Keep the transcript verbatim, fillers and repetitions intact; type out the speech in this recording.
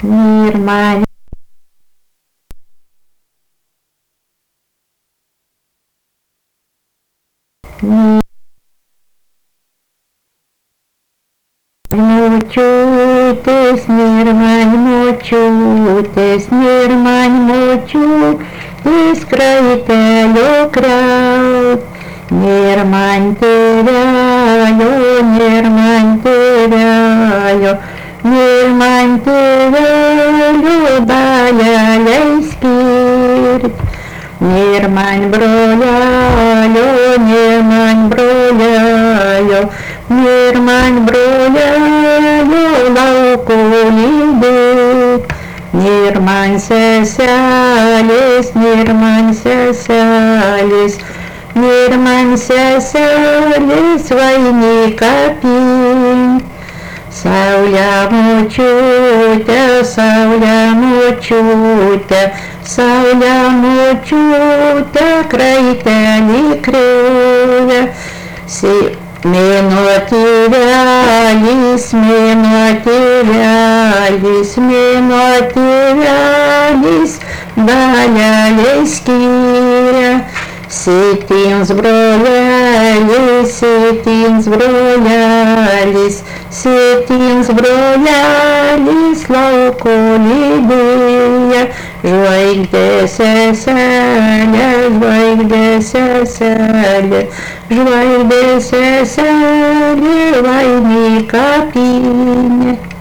Nirmani Mochutes, nirmani mochutes, nirmani mochutes, kraitelio kraut. Nirmani tėvelio, nirmani tėvelio, nirmani tėvelio, daleliai skirt. Nirmani brolelio, nirmani brolelio, nirmani brolelio, lauko lydėt. Nirmani seselės, nirmani seselės, nirmani seselės, vainiką pint. Saulė močiutė, saulė močiutė, saulė močiutė, kraitelį kreivė. Mėnuo tėvelis, mėnuo tėvelis, mėnuo tėvelis, daleliai skyrė. Septyns brolelis, septyns brolelis, septyns brolelis, lauko lydėję. Žvaigždės seselė, žvaigždės seselė, žvaigždės seselė, vainiką pynė.